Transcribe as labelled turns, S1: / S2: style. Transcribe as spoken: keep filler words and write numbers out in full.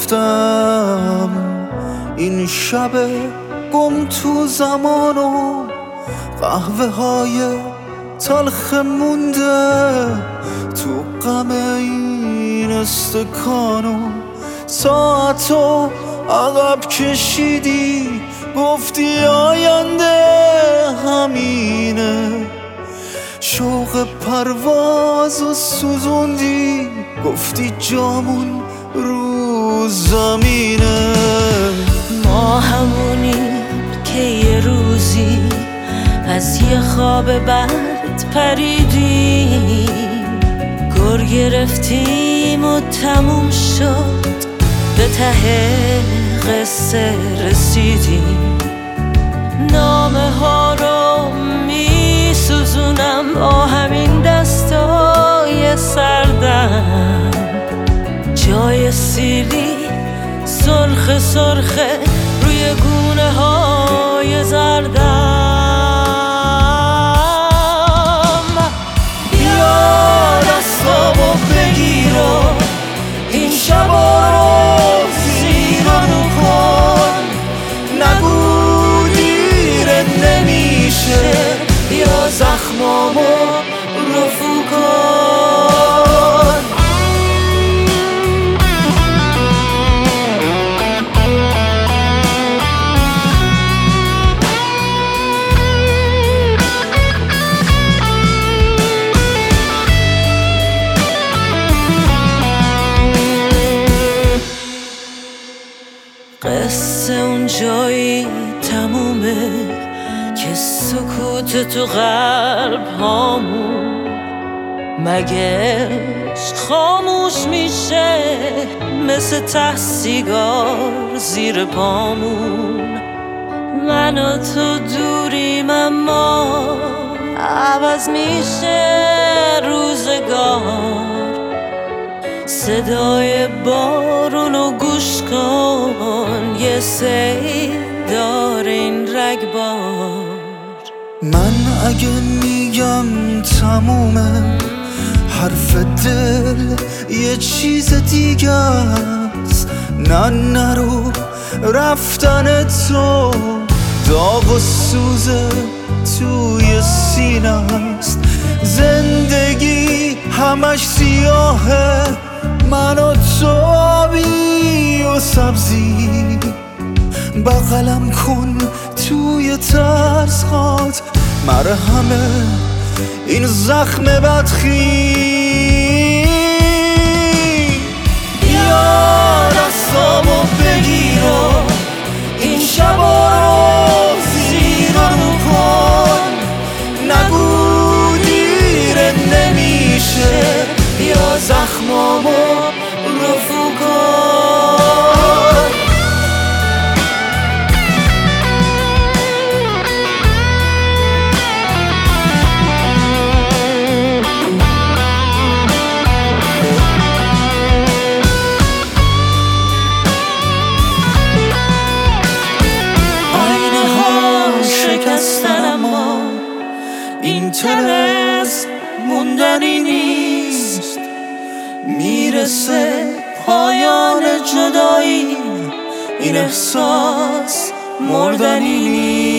S1: رفتم این شب گم تو زمان و قهوه های تلخ مونده تو غم این استکان و ساعتو عقب کشیدی گفتی آینده همینه شوق پرواز و سوزوندی گفتی جامون رو زمینه
S2: ما همونیم که یه روزی از یه خواب بد پریدیم گر گرفتیم و تموم شد به ته قصه رسیدیم نامه ها رو می سوزونم با همین دستای سردم جای سیلی سرخ سرخه روی گونه های زردم بیا دستامو بگیر و این شبا رو زیرانو کن نگو دیره نمیشه بیا زخمامو رفو کن قصه اون جایی تمومه که سکوت تو قلب هامون مگه خاموش میشه مثل ته سیگار زیر پامون من و تو دوریم اما عوض میشه روزگار صدای بارونو گوش کن یه سیل داره این رگبار
S1: من اگه میگم تمومه حرف دل یه چیز دیگه است نه نرو رفتن تو داغ و سوز توی سینه است زندگی همش سیاهه من و تو آبی و سبزی بغلم کن توی ترس خات مرهمه این زخم بدخی بیا دستامو بگیر و این شبا رو زیرانو کن نگو دیره نمیشه بیا زخمامو رفو کن آینه ها شکستن اما این طلسم موندنی نیست میرسه پایان جدایی این احساس مردنی نیست